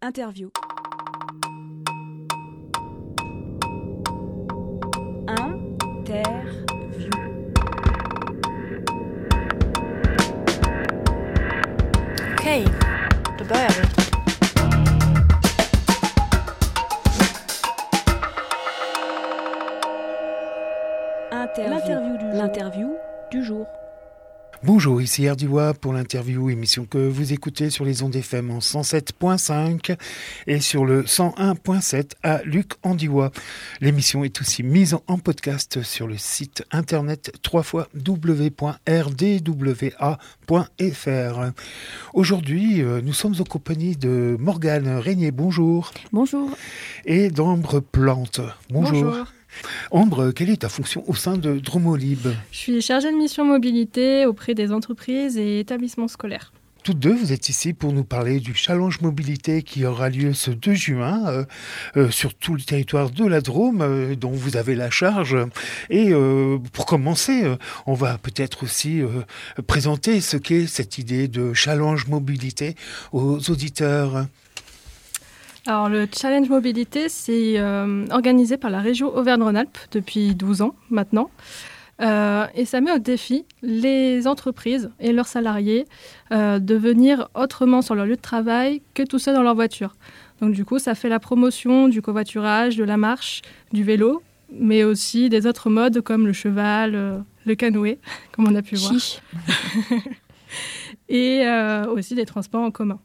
Interview. Okej, då börjar vi. L'interview du jour. Bonjour, ici Erdiwa pour l'interview, émission que vous écoutez sur les ondes FM en 107.5 et sur le 101.7 à Luc-en-Diois. L'émission est aussi mise en podcast sur le site internet www.rdwa.fr. Aujourd'hui, nous sommes en compagnie de Morgane Régnier, bonjour. Bonjour. Et d'Ambre Plante, bonjour. Bonjour. Ambre, quelle est ta fonction au sein de Dromolib ? Je suis chargée de mission mobilité auprès des entreprises et établissements scolaires. Toutes deux, vous êtes ici pour nous parler du Challenge Mobilité qui aura lieu ce 2 juin sur tout le territoire de la Drôme, dont vous avez la charge. Et pour commencer, on va peut-être aussi présenter ce qu'est cette idée de Challenge Mobilité aux auditeurs. Alors le Challenge Mobilité, c'est organisé par la région Auvergne-Rhône-Alpes depuis 12 ans maintenant. Et ça met au défi les entreprises et leurs salariés de venir autrement sur leur lieu de travail que tout seul dans leur voiture. Donc du coup, ça fait la promotion du covoiturage, de la marche, du vélo, mais aussi des autres modes comme le cheval, le canoë, comme on a pu voir. Et aussi des transports en commun.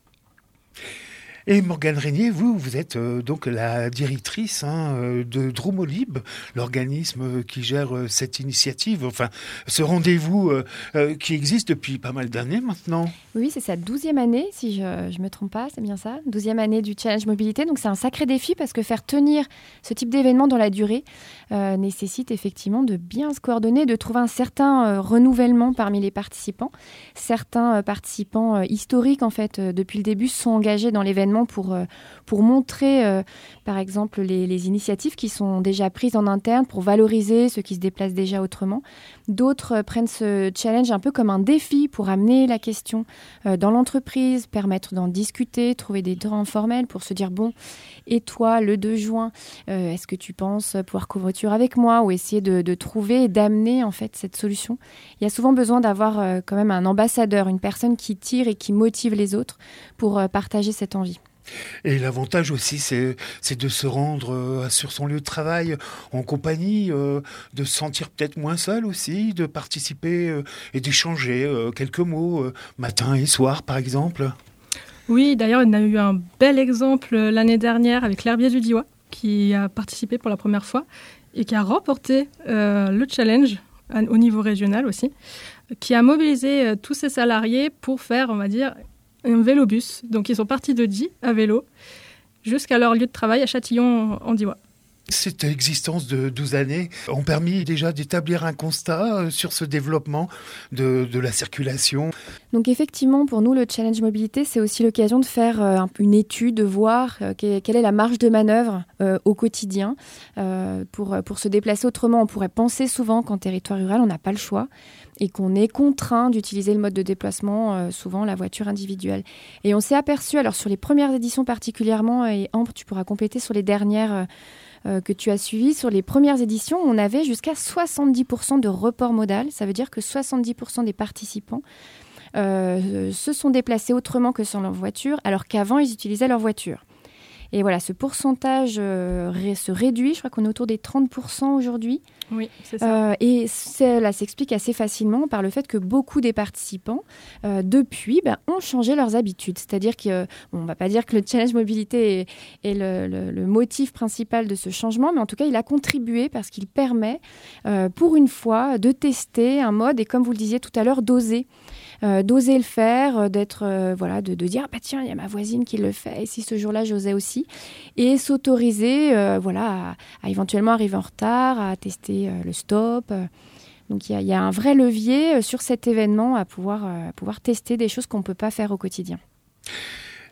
Et Morgane Régnier, vous êtes donc la directrice de Dromolib, l'organisme qui gère cette initiative, enfin ce rendez-vous qui existe depuis pas mal d'années maintenant. Oui, c'est sa 12e année, si je ne me trompe pas, c'est bien ça, 12e année du Challenge Mobilité. Donc c'est un sacré défi parce que faire tenir ce type d'événement dans la durée nécessite effectivement de bien se coordonner, de trouver un certain renouvellement parmi les participants. Certains participants historiques, en fait, depuis le début, sont engagés dans l'événement pour montrer, par exemple, les initiatives qui sont déjà prises en interne pour valoriser ceux qui se déplacent déjà autrement. D'autres prennent ce challenge un peu comme un défi pour amener la question dans l'entreprise, permettre d'en discuter, trouver des temps informels pour se dire, bon, et toi, le 2 juin, est-ce que tu penses pouvoir covoiturer avec moi ou essayer de trouver et d'amener en fait cette solution. Il y a souvent besoin d'avoir quand même un ambassadeur, une personne qui tire et qui motive les autres pour partager cette envie. Et l'avantage aussi, c'est de se rendre sur son lieu de travail en compagnie, de se sentir peut-être moins seul aussi, de participer et d'échanger quelques mots matin et soir, par exemple. Oui, d'ailleurs, on a eu un bel exemple l'année dernière avec l'Herbier du Diois, qui a participé pour la première fois et qui a remporté le challenge au niveau régional aussi, qui a mobilisé tous ses salariés pour faire, on va dire, un vélobus. Donc, ils sont partis de Die à vélo jusqu'à leur lieu de travail à Châtillon-en-Diois. Cette existence de 12 années ont permis déjà d'établir un constat sur ce développement de la circulation. Donc effectivement, pour nous, le Challenge Mobilité, c'est aussi l'occasion de faire une étude, de voir quelle est la marge de manœuvre au quotidien. Pour se déplacer autrement, on pourrait penser souvent qu'en territoire rural, on n'a pas le choix et qu'on est contraint d'utiliser le mode de déplacement, souvent la voiture individuelle. Et on s'est aperçu, alors sur les premières éditions particulièrement, et Ambre, tu pourras compléter sur les dernières que tu as suivies, sur les premières éditions, on avait jusqu'à 70% de report modal. Ça veut dire que 70% des participants se sont déplacés autrement que sans leur voiture, alors qu'avant, ils utilisaient leur voiture. Et voilà, ce pourcentage se réduit. Je crois qu'on est autour des 30% aujourd'hui. Oui, c'est ça. Et cela s'explique assez facilement par le fait que beaucoup des participants, depuis, ont changé leurs habitudes. C'est-à-dire qu'on ne va pas dire que le Challenge Mobilité est le motif principal de ce changement, mais en tout cas, il a contribué parce qu'il permet, pour une fois, de tester un mode et, comme vous le disiez tout à l'heure, d'oser le faire, de dire « tiens, il y a ma voisine qui le fait, et si ce jour-là, j'osais aussi ». Et s'autoriser à éventuellement arriver en retard, à tester le stop. Donc il y a un vrai levier sur cet événement à pouvoir tester des choses qu'on ne peut pas faire au quotidien.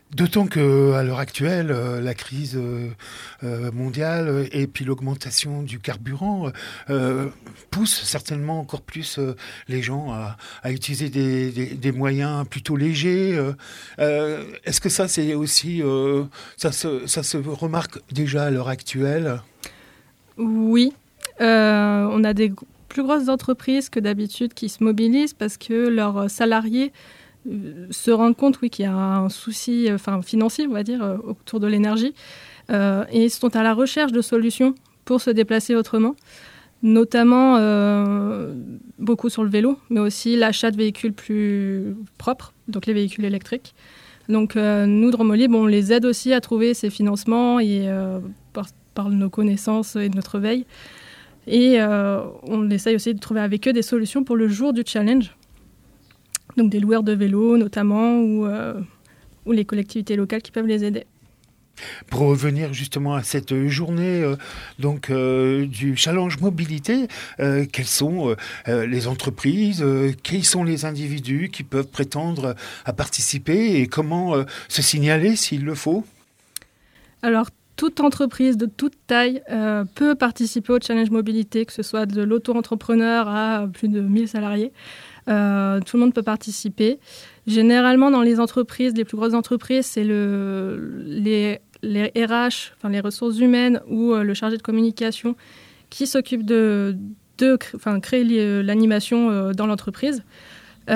D'autant qu'à l'heure actuelle, la crise mondiale et puis l'augmentation du carburant poussent certainement encore plus les gens à utiliser des moyens plutôt légers. Est-ce que ça, c'est aussi... ça se remarque déjà à l'heure actuelle ? Oui. On a des plus grosses entreprises que d'habitude qui se mobilisent parce que leurs salariés se rendent compte qu'il y a un souci financier, on va dire, autour de l'énergie, et sont à la recherche de solutions pour se déplacer autrement, notamment beaucoup sur le vélo, mais aussi l'achat de véhicules plus propres, donc les véhicules électriques. Donc nous, Dromolib, on les aide aussi à trouver ces financements et, par nos connaissances et notre veille. Et on essaye aussi de trouver avec eux des solutions pour le jour du challenge. Donc des loueurs de vélos notamment ou les collectivités locales qui peuvent les aider. Pour revenir justement à cette journée du challenge mobilité, quelles sont les entreprises, quels sont les individus qui peuvent prétendre à participer et comment se signaler s'il le faut ? Alors, toute entreprise de toute taille peut participer au challenge mobilité, que ce soit de l'auto-entrepreneur à plus de 1000 salariés. Tout le monde peut participer. Généralement, dans les entreprises, les plus grosses entreprises, c'est les RH, les ressources humaines ou le chargé de communication qui s'occupe de créer l'animation dans l'entreprise. Tout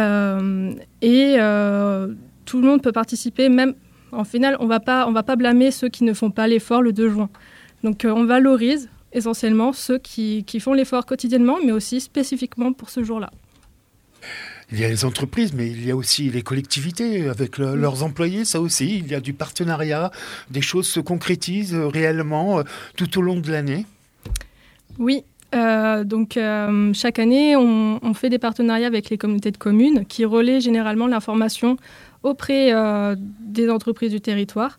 le monde peut participer, même en final, on va pas blâmer ceux qui ne font pas l'effort le 2 juin. Donc on valorise essentiellement ceux qui font l'effort quotidiennement, mais aussi spécifiquement pour ce jour-là. Il y a les entreprises, mais il y a aussi les collectivités avec leurs employés, ça aussi. Il y a du partenariat, des choses se concrétisent réellement tout au long de l'année. Oui, chaque année, on fait des partenariats avec les communautés de communes qui relaient généralement l'information auprès des entreprises du territoire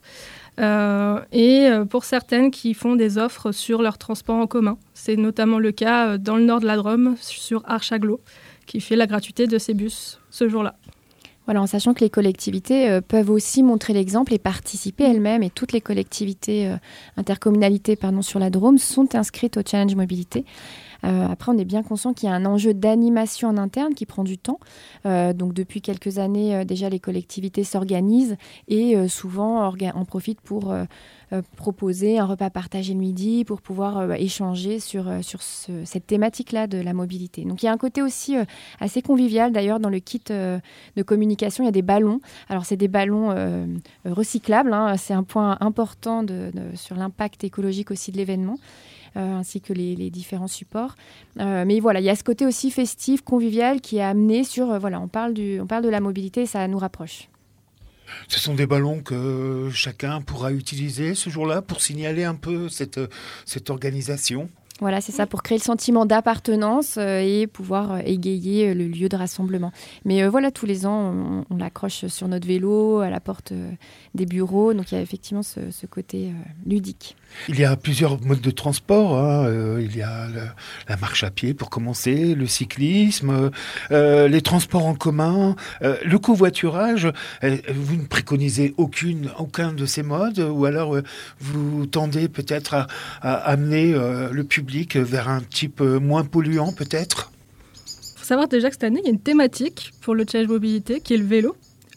et pour certaines qui font des offres sur leurs transports en commun. C'est notamment le cas dans le nord de la Drôme, sur Archaglo, qui fait la gratuité de ces bus ce jour-là. Voilà, en sachant que les collectivités peuvent aussi montrer l'exemple et participer elles-mêmes, et toutes les collectivités intercommunalités sur la Drôme sont inscrites au Challenge Mobilité. Après, on est bien conscient qu'il y a un enjeu d'animation en interne qui prend du temps. Donc, depuis quelques années, déjà, les collectivités s'organisent et souvent en profitent pour proposer un repas partagé le midi, pour pouvoir échanger sur cette thématique-là de la mobilité. Donc, il y a un côté aussi assez convivial. D'ailleurs, dans le kit de communication, il y a des ballons. Alors, c'est des ballons recyclables. C'est un point important sur l'impact écologique aussi de l'événement. Ainsi que les différents supports. Mais voilà, il y a ce côté aussi festif, convivial qui est amené sur... on parle de la mobilité et ça nous rapproche. Ce sont des ballons que chacun pourra utiliser ce jour-là pour signaler un peu cette organisation. Voilà, c'est ça, pour créer le sentiment d'appartenance et pouvoir égayer le lieu de rassemblement. Mais tous les ans, on l'accroche sur notre vélo, à la porte des bureaux. Donc, il y a effectivement ce côté ludique. Il y a plusieurs modes de transport. Il y a la marche à pied pour commencer, le cyclisme, les transports en commun, le covoiturage. Vous ne préconisez aucun de ces modes ou alors vous tendez peut-être à amener le public vers un type moins polluant peut-être ? Il faut savoir déjà que cette année, il y a une thématique pour le challenge mobilité qui est le vélo.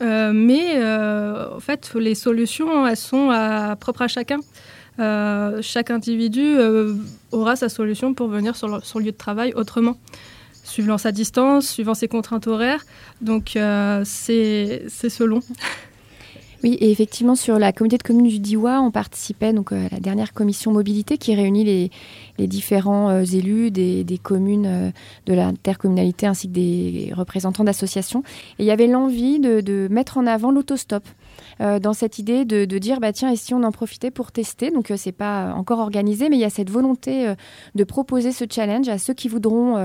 En fait, les solutions, elles sont propres à chacun. Chaque individu aura sa solution pour venir sur son lieu de travail autrement, suivant sa distance, suivant ses contraintes horaires. Donc, c'est selon. Oui, et effectivement, sur la communauté de communes du Diois, on participait à la dernière commission mobilité qui réunit les différents élus des communes de l'intercommunalité ainsi que des représentants d'associations. Et il y avait l'envie de mettre en avant l'autostop. Dans cette idée de dire, tiens, et si on en profitait pour tester ? Donc, c'est pas encore organisé, mais il y a cette volonté de proposer ce challenge à ceux qui voudront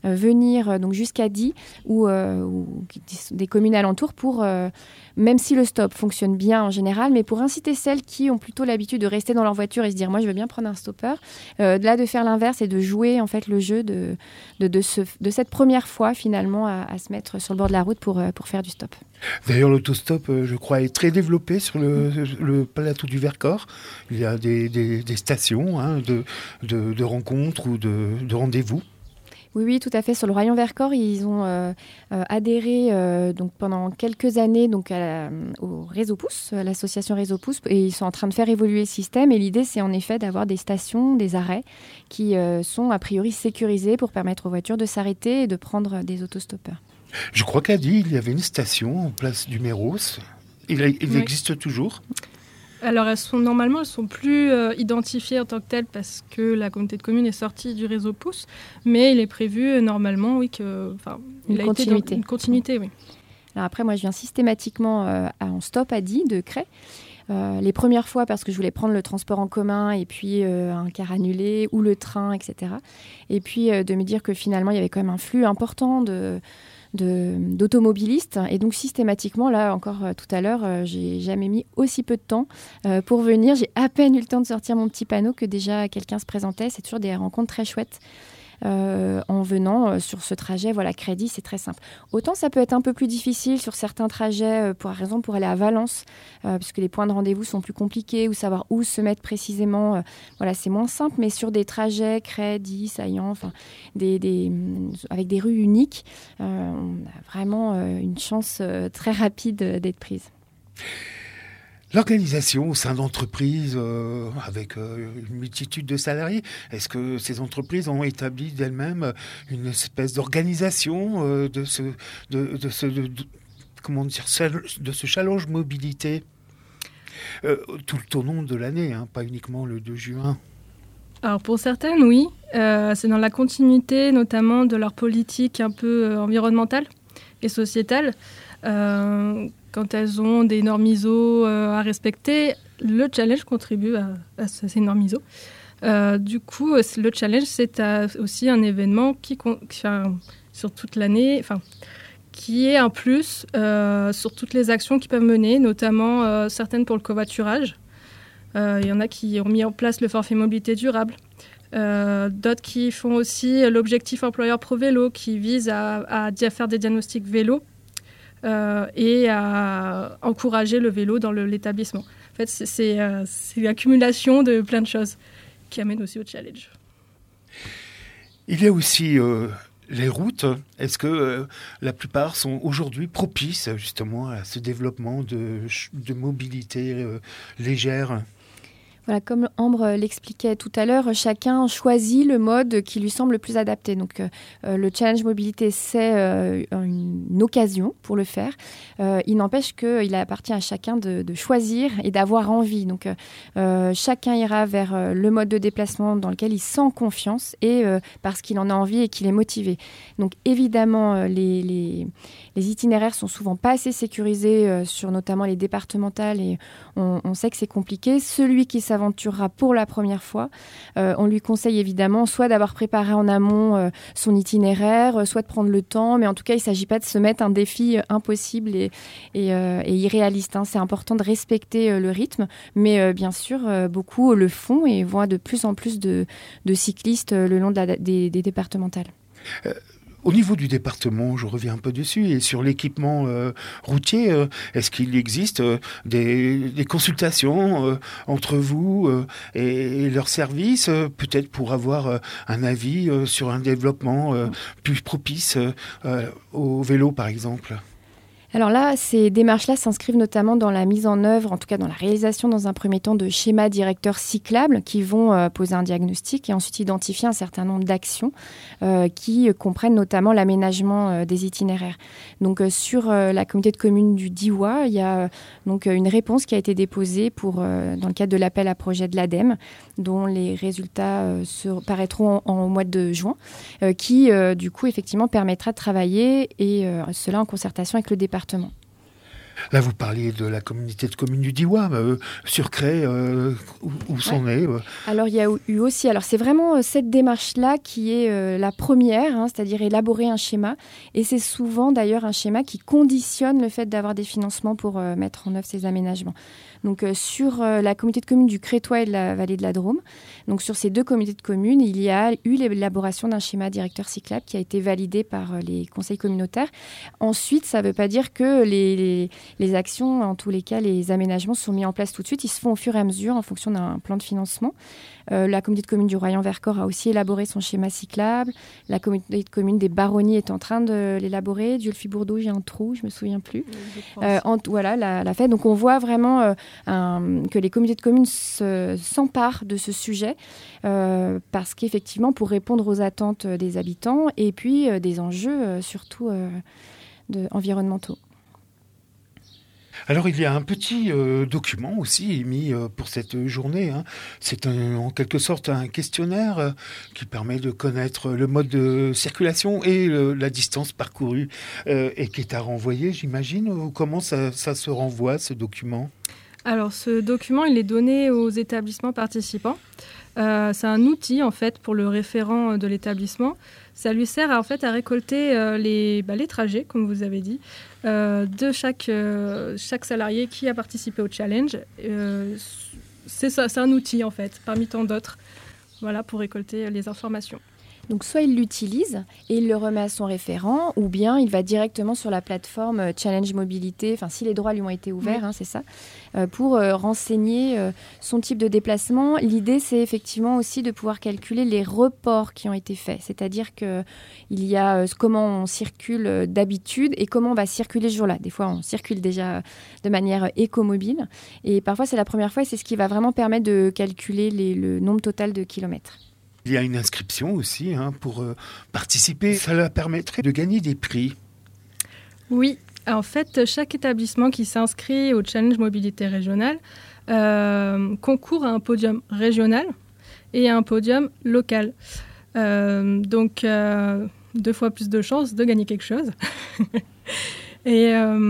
venir donc jusqu'à Die ou des communes alentours pour, même si le stop fonctionne bien en général, mais pour inciter celles qui ont plutôt l'habitude de rester dans leur voiture et se dire moi je veux bien prendre un stopper, là de faire l'inverse et de jouer en fait le jeu de cette première fois finalement à se mettre sur le bord de la route pour faire du stop. D'ailleurs, l'autostop, je crois, est très développé sur le plateau du Vercors. Il y a des stations de rencontres ou de rendez-vous. Oui, tout à fait. Sur le rayon Vercors, ils ont adhéré donc pendant quelques années donc au Réseau Pouce, à l'association Réseau Pouce, et ils sont en train de faire évoluer le système. Et l'idée, c'est en effet d'avoir des stations, des arrêts qui sont a priori sécurisés pour permettre aux voitures de s'arrêter et de prendre des autostoppeurs. Je crois qu'à Die, il y avait une station en place du Méros. Il existe toujours. Alors, elles sont plus identifiées en tant que telles parce que la communauté de communes est sortie du réseau Pouce, mais il est prévu normalement, oui, une continuité, oui. Alors après, moi, je viens systématiquement en stop à Die de Cray. Les premières fois parce que je voulais prendre le transport en commun et puis un car annulé ou le train, etc. Et puis de me dire que finalement, il y avait quand même un flux important d'automobilistes. Et donc, systématiquement, là, encore tout à l'heure, j'ai jamais mis aussi peu de temps pour venir. J'ai à peine eu le temps de sortir mon petit panneau que déjà quelqu'un se présentait. C'est toujours des rencontres très chouettes. En venant sur ce trajet, voilà, crédit, c'est très simple. Autant ça peut être un peu plus difficile sur certains trajets, pour aller à Valence, puisque les points de rendez-vous sont plus compliqués, ou savoir où se mettre précisément, voilà, c'est moins simple, mais sur des trajets crédit, saillants, enfin, avec des rues uniques, on a vraiment une chance très rapide d'être prise. L'organisation au sein d'entreprises avec une multitude de salariés, est-ce que ces entreprises ont établi d'elles-mêmes une espèce d'organisation de ce challenge mobilité tout le long de l'année, pas uniquement le 2 juin? Alors pour certaines, oui. C'est dans la continuité notamment de leur politique un peu environnementale et sociétale. Quand elles ont des normes ISO à respecter, le challenge contribue à ces normes ISO. Du coup, le challenge, c'est aussi un événement sur toute l'année, qui est un plus sur toutes les actions qu'ils peuvent mener, notamment certaines pour le covoiturage. Il y en a qui ont mis en place le forfait mobilité durable. D'autres qui font aussi l'objectif employeur pro vélo, qui vise à faire des diagnostics vélo. Et à encourager le vélo dans l'établissement. En fait, c'est l'accumulation de plein de choses qui amène aussi au challenge. Il y a aussi les routes. Est-ce que la plupart sont aujourd'hui propices justement à ce développement de mobilité légère ? Voilà, comme Ambre l'expliquait tout à l'heure, chacun choisit le mode qui lui semble le plus adapté. Donc, le challenge mobilité, c'est une occasion pour le faire. Il n'empêche qu'il appartient à chacun de choisir et d'avoir envie. Donc, chacun ira vers le mode de déplacement dans lequel il sent confiance et parce qu'il en a envie et qu'il est motivé. Donc, évidemment, les itinéraires sont souvent pas assez sécurisés sur notamment les départementales et on sait que c'est compliqué. Celui qui s'aventurera pour la première fois, on lui conseille évidemment soit d'avoir préparé en amont son itinéraire, soit de prendre le temps, mais en tout cas il ne s'agit pas de se mettre un défi impossible et irréaliste. C'est important de respecter le rythme, mais bien sûr beaucoup le font et voient de plus en plus de cyclistes le long des départementales. Au niveau du département, je reviens un peu dessus, et sur l'équipement routier, est-ce qu'il existe des consultations entre vous et leurs services, peut-être pour avoir un avis sur un développement plus propice au vélo, par exemple ? Alors là, ces démarches-là s'inscrivent notamment dans la mise en œuvre, en tout cas dans la réalisation dans un premier temps de schémas directeurs cyclables qui vont poser un diagnostic et ensuite identifier un certain nombre d'actions qui comprennent notamment l'aménagement des itinéraires. Donc sur la communauté de communes du Diois, il y a donc une réponse qui a été déposée dans le cadre de l'appel à projet de l'ADEME, dont les résultats paraîtront au mois de juin, qui du coup effectivement permettra de travailler et cela en concertation avec le département. Là, vous parliez de la communauté de communes du Diois, sur Cray, où s'en est Alors, il y a eu aussi... Alors, c'est vraiment cette démarche-là qui est la première, c'est-à-dire élaborer un schéma. Et c'est souvent, d'ailleurs, un schéma qui conditionne le fait d'avoir des financements pour mettre en œuvre ces aménagements. Donc, sur la communauté de communes du Crétois et de la vallée de la Drôme, donc sur ces deux communautés de communes, il y a eu l'élaboration d'un schéma directeur cyclable qui a été validé par les conseils communautaires. Ensuite, ça ne veut pas dire que les actions, en tous les cas, les aménagements sont mis en place tout de suite. Ils se font au fur et à mesure en fonction d'un plan de financement. La communauté de communes du Royan-Vercors a aussi élaboré son schéma cyclable. La communauté de communes des Baronnies est en train de l'élaborer. Diolfi-Bourdeaux, j'ai un trou, je ne me souviens plus. Voilà, l'a fait. Donc, on voit vraiment que les communautés de communes s'emparent de ce sujet parce qu'effectivement, pour répondre aux attentes des habitants et puis des enjeux surtout environnementaux. Alors, il y a un petit document aussi émis pour cette journée. C'est en quelque sorte un questionnaire qui permet de connaître le mode de circulation et la distance parcourue et qui est à renvoyer, j'imagine. Comment ça se renvoie, ce document ? Alors, ce document, il est donné aux établissements participants. C'est un outil, en fait, pour le référent de l'établissement. Ça lui sert, en fait, à récolter les trajets, comme vous avez dit, de chaque salarié qui a participé au challenge. C'est un outil, en fait, parmi tant d'autres, voilà, pour récolter les informations. Donc, soit il l'utilise et il le remet à son référent, ou bien il va directement sur la plateforme Challenge Mobilité, enfin, si les droits lui ont été ouverts, c'est ça, pour renseigner son type de déplacement. L'idée, c'est effectivement aussi de pouvoir calculer les reports qui ont été faits, c'est-à-dire qu'il y a comment on circule d'habitude et comment on va circuler ce jour-là. Des fois, on circule déjà de manière écomobile, et parfois, c'est la première fois, et c'est ce qui va vraiment permettre de calculer le nombre total de kilomètres. Il y a une inscription aussi pour participer. Ça leur permettrait de gagner des prix. Oui, en fait, chaque établissement qui s'inscrit au Challenge Mobilité Régionale concourt à un podium régional et à un podium local. Donc, 2 fois plus de chances de gagner quelque chose. et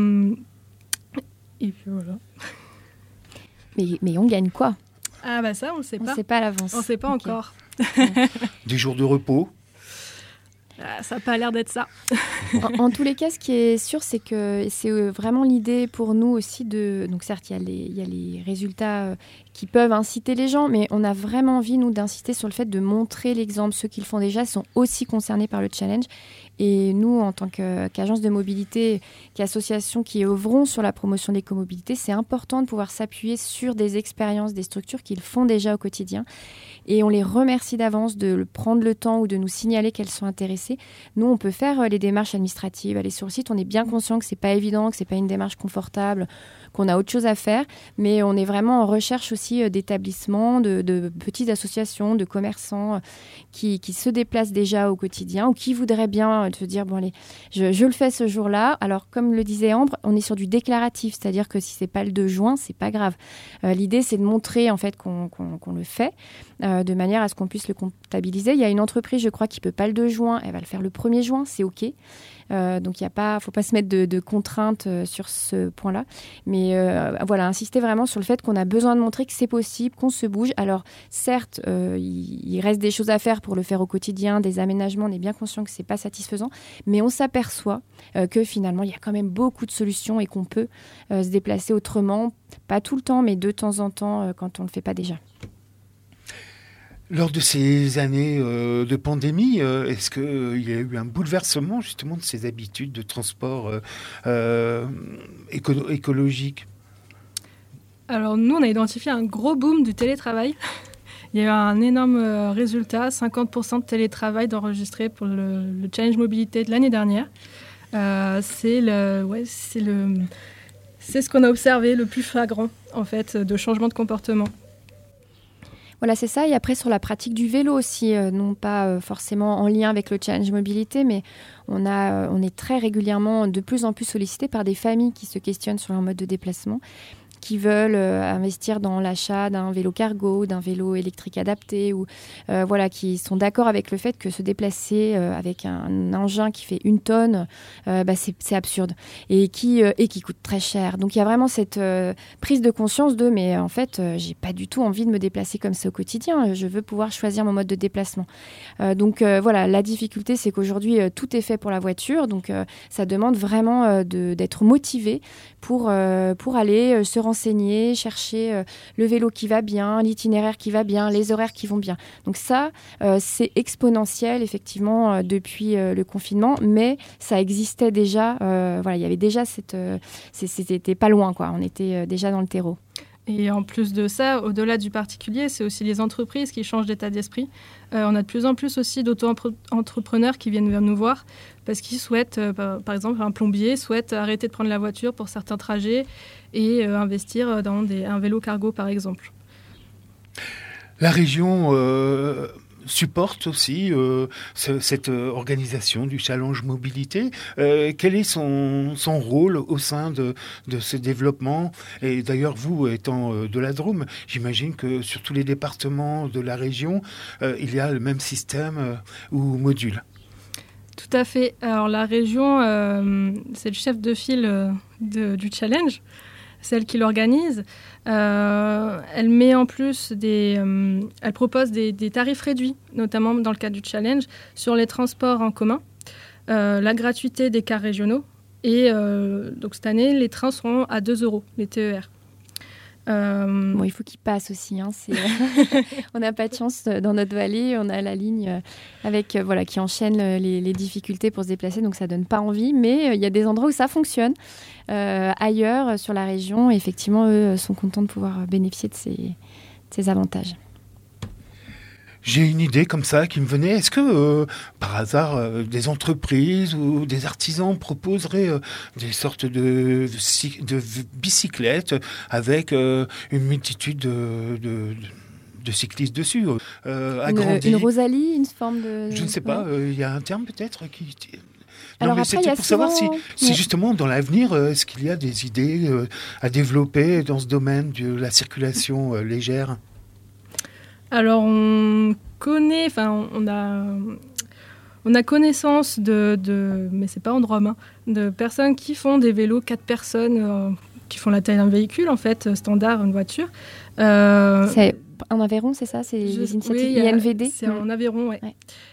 puis voilà. Mais on gagne quoi ? Ah bah ça, on ne sait pas. On ne sait pas à l'avance. On ne sait pas encore. Des jours de repos. Ça n'a pas l'air d'être ça. En tous les cas, ce qui est sûr, c'est que c'est vraiment l'idée pour nous aussi de... Donc certes, il y a les résultats qui peuvent inciter les gens, mais on a vraiment envie, nous, d'insister sur le fait de montrer l'exemple. Ceux qui le font déjà sont aussi concernés par le challenge. Et nous, en tant qu'agence de mobilité, qu'association qui œuvrons sur la promotion de l'écomobilité, c'est important de pouvoir s'appuyer sur des expériences, des structures qu'ils font déjà au quotidien. Et on les remercie d'avance de prendre le temps ou de nous signaler qu'elles sont intéressées. Nous, on peut faire les démarches administratives, aller sur le site. On est bien conscient que ce n'est pas évident, que ce n'est pas une démarche confortable, qu'on a autre chose à faire. Mais on est vraiment en recherche aussi d'établissements, de petites associations, de commerçants qui se déplacent déjà au quotidien ou qui voudraient bien te dire, bon allez, je le fais ce jour-là. Alors, comme le disait Ambre, on est sur du déclaratif, c'est-à-dire que si ce n'est pas le 2 juin, ce n'est pas grave. L'idée, c'est de montrer en fait qu'on le fait. De manière à ce qu'on puisse le comptabiliser. Il y a une entreprise, je crois, qui ne peut pas le 2 juin, elle va le faire le 1er juin, c'est OK. Donc, il ne faut pas se mettre de contraintes sur ce point-là. Mais voilà, insister vraiment sur le fait qu'on a besoin de montrer que c'est possible, qu'on se bouge. Alors, certes, il reste des choses à faire pour le faire au quotidien, des aménagements, on est bien conscient que ce n'est pas satisfaisant, mais on s'aperçoit que finalement, il y a quand même beaucoup de solutions et qu'on peut se déplacer autrement, pas tout le temps, mais de temps en temps, quand on ne le fait pas déjà. Lors de ces années de pandémie, est-ce qu'il y a eu un bouleversement justement de ces habitudes de transport écologique ? Alors nous, on a identifié un gros boom du télétravail. Il y a eu un énorme résultat, 50% de télétravail d'enregistré pour le Challenge Mobilité de l'année dernière. C'est ce qu'on a observé le plus flagrant en fait, de changement de comportement. Voilà, c'est ça. Et après, sur la pratique du vélo aussi, non pas forcément en lien avec le Challenge Mobilité, mais on est très régulièrement de plus en plus sollicité par des familles qui se questionnent sur leur mode de déplacement, qui veulent investir dans l'achat d'un vélo cargo, d'un vélo électrique adapté, ou qui sont d'accord avec le fait que se déplacer avec un engin qui fait 1 tonne, c'est absurde et qui coûte très cher. Donc il y a vraiment cette prise de conscience de mais en fait j'ai pas du tout envie de me déplacer comme ça au quotidien. Je veux pouvoir choisir mon mode de déplacement. La difficulté c'est qu'aujourd'hui tout est fait pour la voiture, donc ça demande vraiment d'être motivé pour aller se renseigner, chercher le vélo qui va bien, l'itinéraire qui va bien, les horaires qui vont bien. Donc ça, c'est exponentiel effectivement depuis le confinement, mais ça existait déjà. Il y avait déjà c'était pas loin, quoi. On était déjà dans le terreau. Et en plus de ça, au-delà du particulier, c'est aussi les entreprises qui changent d'état d'esprit. On a de plus en plus aussi d'auto-entrepreneurs qui viennent nous voir parce qu'ils souhaitent, par exemple, un plombier souhaite arrêter de prendre la voiture pour certains trajets et investir dans un vélo cargo, par exemple. La région supporte aussi cette organisation du Challenge Mobilité. Quel est son rôle au sein de ce développement? Et d'ailleurs, vous, étant de la Drôme, j'imagine que sur tous les départements de la région, il y a le même système ou module. Tout à fait. Alors la région, c'est le chef de file du Challenge, celle qui l'organise. Elle met en plus elle propose des tarifs réduits, notamment dans le cadre du Challenge, sur les transports en commun, la gratuité des cars régionaux. Et donc cette année, les trains seront à 2 €, les TER. Il faut qu'ils passent aussi. On n'a pas de chance dans notre vallée. On a la ligne qui enchaîne les difficultés pour se déplacer, donc ça donne pas envie. Mais il y a des endroits où ça fonctionne. Ailleurs, sur la région, effectivement, eux sont contents de pouvoir bénéficier de ces avantages. J'ai une idée comme ça qui me venait. Est-ce que, par hasard, des entreprises ou des artisans proposeraient des sortes de bicyclettes avec une multitude de cyclistes dessus, agrandis? Une Rosalie, une forme de... Je ne sais pas. Il y a un terme peut-être qui... Non, Alors mais après, c'était pour savoir si justement dans l'avenir, est-ce qu'il y a des idées à développer dans ce domaine de la circulation légère? Alors, on a connaissance mais c'est pas en Drôme, de personnes qui font des vélos 4 personnes, qui font la taille d'un véhicule, en fait, standard, une voiture. C'est en Aveyron, c'est ça? C'est les initiatives INVD? C'est en Aveyron, oui.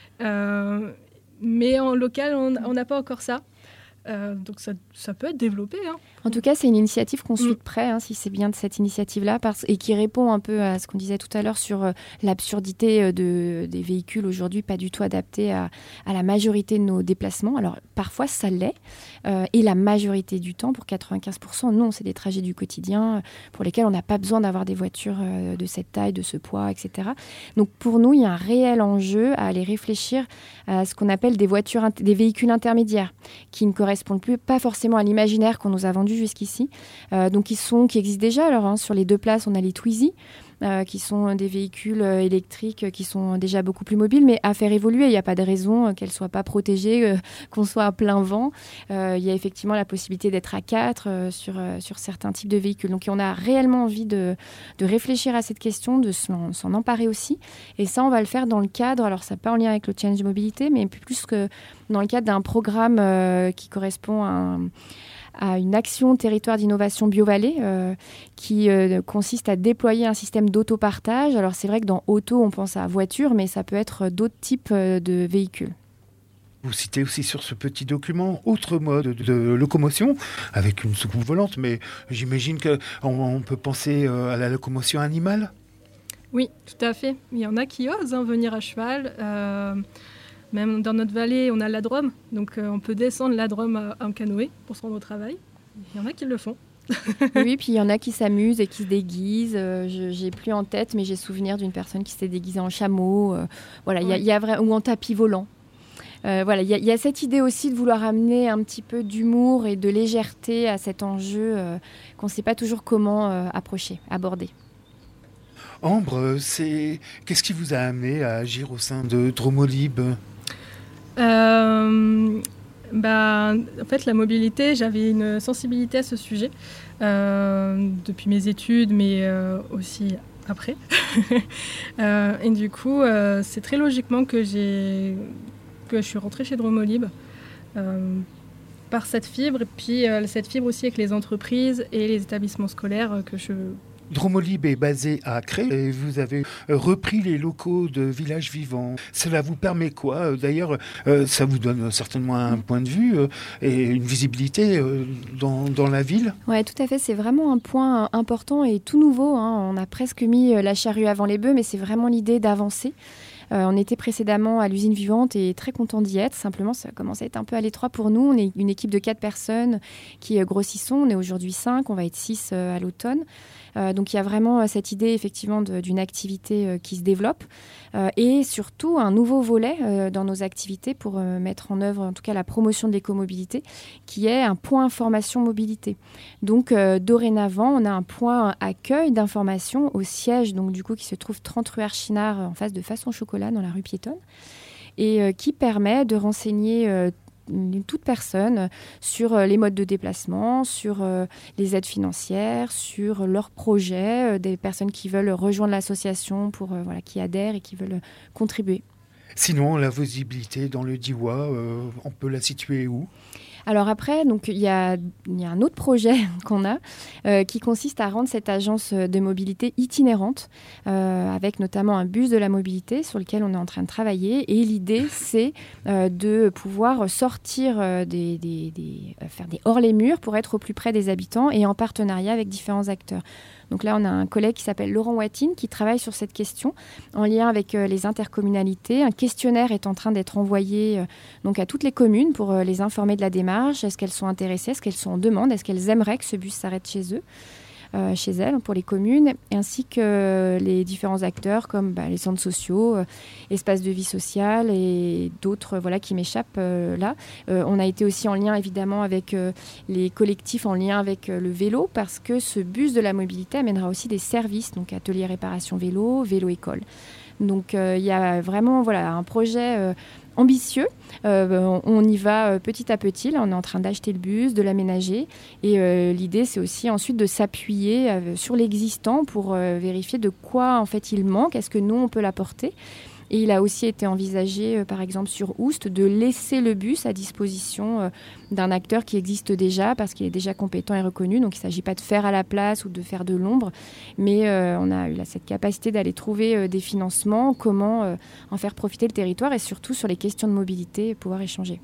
Mais en local, on n'a pas encore ça. Donc ça peut être développé. En tout cas, c'est une initiative qu'on suit de près, si c'est bien de cette initiative-là, et qui répond un peu à ce qu'on disait tout à l'heure sur l'absurdité des véhicules aujourd'hui, pas du tout adaptés à la majorité de nos déplacements. Alors parfois, ça l'est, et la majorité du temps, pour 95%, non, c'est des trajets du quotidien pour lesquels on n'a pas besoin d'avoir des voitures de cette taille, de ce poids, etc. Donc pour nous, il y a un réel enjeu à aller réfléchir à ce qu'on appelle des véhicules intermédiaires, qui ne correspondent pas forcément à l'imaginaire qu'on nous a vendu jusqu'ici, qui existent déjà. Alors sur les 2 places, on a les Twizy, qui sont des véhicules électriques qui sont déjà beaucoup plus mobiles, mais à faire évoluer. Il n'y a pas de raison qu'elles ne soient pas protégées, qu'on soit à plein vent. Il y a effectivement la possibilité d'être à 4 sur certains types de véhicules. Donc on a réellement envie de réfléchir à cette question, de s'en emparer aussi. Et ça, on va le faire dans le cadre, alors ça n'a pas en lien avec le Challenge Mobilité, mais plus que dans le cadre d'un programme qui correspond à une action territoire d'innovation BioVallée qui consiste à déployer un système d'autopartage. Alors c'est vrai que dans auto, on pense à voiture, mais ça peut être d'autres types de véhicules. Vous citez aussi sur ce petit document autre mode de locomotion avec une soucoupe volante, mais j'imagine qu'on peut penser à la locomotion animale? Oui, tout à fait. Il y en a qui osent venir à cheval. Même dans notre vallée, on a la Drôme, donc on peut descendre la Drôme en canoë pour se rendre au travail. Il y en a qui le font. Oui, puis il y en a qui s'amusent et qui se déguisent. J'ai plus en tête, mais j'ai souvenir d'une personne qui s'est déguisée en chameau. Ou en tapis volant. Il y a cette idée aussi de vouloir amener un petit peu d'humour et de légèreté à cet enjeu qu'on ne sait pas toujours comment aborder. Ambre, qu'est-ce qui vous a amené à agir au sein de Dromolib ? En fait, la mobilité, j'avais une sensibilité à ce sujet depuis mes études, mais aussi après. Et du coup, c'est très logiquement que je suis rentrée chez Dromolib par cette fibre, et puis cette fibre aussi avec les entreprises et les établissements scolaires que je... Dromolib est basé à Cré et vous avez repris les locaux de Village Vivant. Cela vous permet quoi ? D'ailleurs, ça vous donne certainement un point de vue et une visibilité dans la ville ? Oui, tout à fait. C'est vraiment un point important et tout nouveau. On a presque mis la charrue avant les bœufs, mais c'est vraiment l'idée d'avancer. On était précédemment à l'usine vivante et très content d'y être. Simplement, ça commence à être un peu à l'étroit pour nous. On est une équipe de 4 personnes qui grossissons. On est aujourd'hui 5, on va être 6 à l'automne. Donc il y a vraiment cette idée effectivement d'une activité qui se développe et surtout un nouveau volet dans nos activités pour mettre en œuvre en tout cas la promotion de l'écomobilité qui est un point information mobilité. Donc dorénavant on a un point accueil d'information au siège donc du coup qui se trouve 30 rue Archinard en face de Façon Chocolat dans la rue piétonne et qui permet de renseigner toute personne sur les modes de déplacement, sur les aides financières, sur leurs projets, des personnes qui veulent rejoindre l'association, qui adhèrent et qui veulent contribuer. Sinon, la visibilité dans le Diois, on peut la situer où ? Alors après, donc il y a un autre projet qu'on a qui consiste à rendre cette agence de mobilité itinérante avec notamment un bus de la mobilité sur lequel on est en train de travailler. Et l'idée, c'est de pouvoir sortir faire des hors les murs pour être au plus près des habitants et en partenariat avec différents acteurs. Donc là, on a un collègue qui s'appelle Laurent Watine qui travaille sur cette question en lien avec les intercommunalités. Un questionnaire est en train d'être envoyé donc à toutes les communes pour les informer de la démarche. Est-ce qu'elles sont intéressées ? Est-ce qu'elles sont en demande ? Est-ce qu'elles aimeraient que ce bus s'arrête chez eux ? Chez elles, pour les communes, ainsi que les différents acteurs comme les centres sociaux, espaces de vie sociale et d'autres qui m'échappent là. On a été aussi en lien évidemment avec les collectifs en lien avec le vélo parce que ce bus de la mobilité amènera aussi des services, donc atelier réparation vélo, vélo-école. Donc il y a vraiment un projet ambitieux. On y va petit à petit. Là, on est en train d'acheter le bus, de l'aménager. Et l'idée, c'est aussi ensuite de s'appuyer sur l'existant pour vérifier de quoi en fait il manque. Est-ce que nous, on peut l'apporter ? Et il a aussi été envisagé, par exemple, sur Oust, de laisser le bus à disposition d'un acteur qui existe déjà parce qu'il est déjà compétent et reconnu. Donc, il ne s'agit pas de faire à la place ou de faire de l'ombre. Mais on a eu cette capacité d'aller trouver des financements, comment en faire profiter le territoire et surtout sur les questions de mobilité, pouvoir échanger.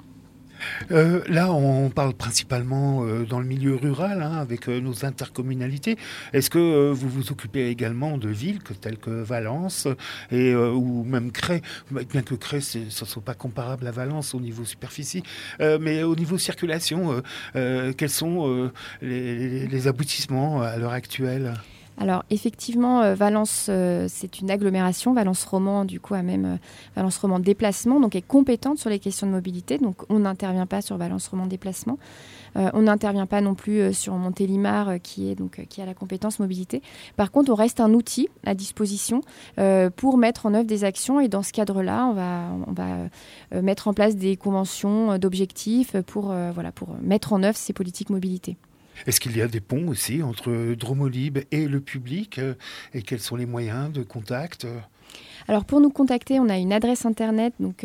Là, on parle principalement dans le milieu rural, avec nos intercommunalités. Est-ce que vous vous occupez également de villes telles que Valence ou même Cré, bien que Cré, ce ne soit pas comparable à Valence au niveau superficie, mais au niveau circulation, quels sont les aboutissements à l'heure actuelle ? Alors effectivement, Valence, c'est une agglomération. Valence Roman, du coup, a même Valence Roman Déplacement, donc est compétente sur les questions de mobilité. Donc on n'intervient pas sur Valence Roman Déplacement. On n'intervient pas non plus sur Montélimar, qui a la compétence mobilité. Par contre, on reste un outil à disposition pour mettre en œuvre des actions. Et dans ce cadre-là, on va mettre en place des conventions d'objectifs pour mettre en œuvre ces politiques mobilité. Est-ce qu'il y a des ponts aussi entre Dromolib et le public et quels sont les moyens de contact ? Alors pour nous contacter, on a une adresse internet, donc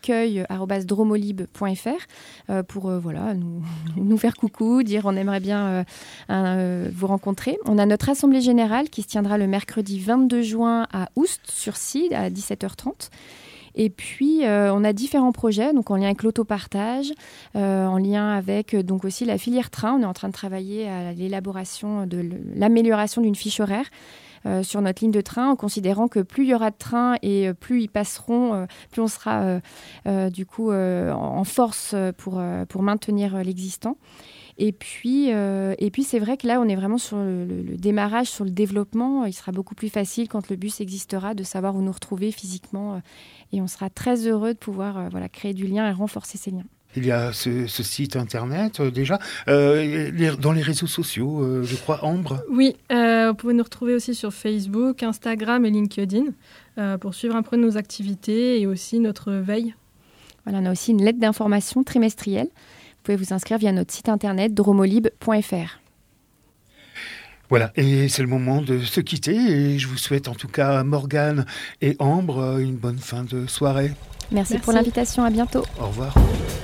accueil@dromolib.fr pour nous faire coucou, dire on aimerait bien vous rencontrer. On a notre assemblée générale qui se tiendra le mercredi 22 juin à Oust-sur-Cide à 17h30. Et puis, on a différents projets, donc en lien avec l'autopartage, en lien avec donc aussi la filière train. On est en train de travailler à l'élaboration de l'amélioration d'une fiche horaire sur notre ligne de train, en considérant que plus il y aura de trains et plus ils passeront, plus on sera en force pour maintenir l'existant. Et puis c'est vrai que là, on est vraiment sur le démarrage, sur le développement. Il sera beaucoup plus facile quand le bus existera de savoir où nous retrouver physiquement. Et on sera très heureux de pouvoir créer du lien et renforcer ces liens. Il y a ce site internet déjà. Dans les réseaux sociaux, je crois, Ambre. Oui, vous pouvez nous retrouver aussi sur Facebook, Instagram et LinkedIn pour suivre un peu nos activités et aussi notre veille. Voilà, on a aussi une lettre d'information trimestrielle. Vous pouvez vous inscrire via notre site internet dromolib.fr. Voilà, et c'est le moment de se quitter. Et je vous souhaite en tout cas à Morgane et Ambre une bonne fin de soirée. Merci pour l'invitation, à bientôt. Au revoir.